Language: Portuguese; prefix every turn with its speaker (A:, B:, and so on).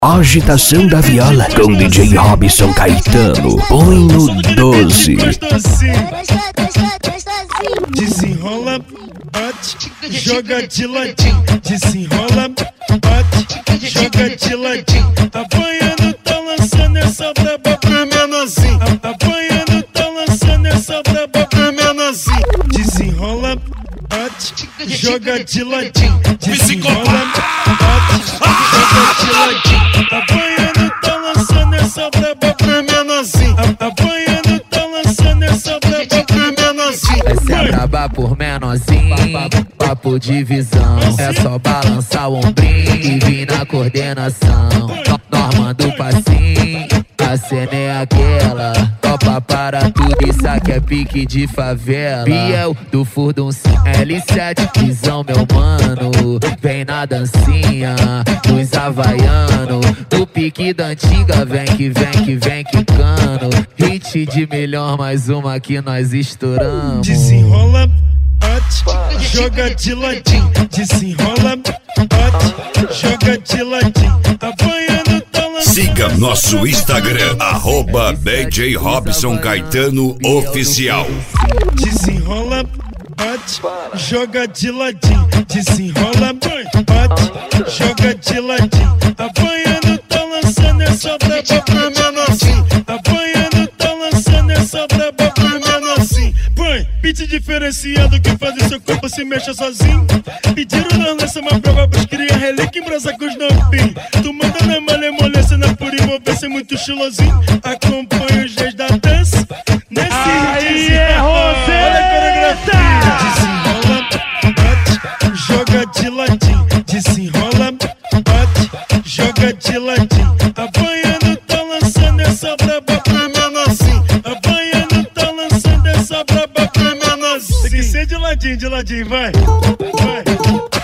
A: Agitação da viola com DJ Robson Caetano. Põe no 12.
B: Desenrola, bate, joga de ladinho. Desenrola, bate, joga de ladinho. Apanhando, tá lançando essa braba pra menorzinho. Apanhando, tá lançando essa braba pra menorzinho. Desenrola, bate, joga de ladinho. Desenrola, bate, joga de ladinho. Apanhando, tá lançando essa braba pra menorzinho. Apanhando, tá lançando essa braba pra menorzinho.
C: Essa é braba por menorzinho, papo de visão. É só balançar o ombrinho e vir na coordenação. Nós manda o passinho, a cena é aquela. Topa para tudo, isso aqui é pique de favela. Biel do Furdunci, L7, visão meu mano. Vem na dancinha, dos havaiano. Do pique da antiga, vem que vem que vem quicando. Hit de milhão, mais uma que nós estouramos.
B: Desenrola, bate, joga de ladinho. Desenrola, bate, joga de ladinho. Apanhando, tá lançando.
D: Siga nosso Instagram, @DJ Robson Caetano Oficial.
B: Desenrola, bate, joga de ladinho. Desenrola, bate, joga de ladinho. Apanhando, tá lançando essa braba pra menorzinho. Apanhando, tá lançando essa braba pra menorzinho. Põe, beat diferenciado que faz o seu corpo se mexa sozinho. Pediram na lança uma prova pros cria relíquia em brasa com os novinhos. Tu manda na malemolência, na pura envolvência, muito estilosinho. Acompanha os dias da dança. Nesse
E: aí é Rosé!
B: Olha a coreografia. Desenrola, bate, joga de ladinho. Desenrola, bate, joga de ladinho. Apanhando, tá lançando essa braba pra menorzinho. Apanhando, tá lançando essa braba pra menorzinho. Tem que ser de ladinho, vai. Vai.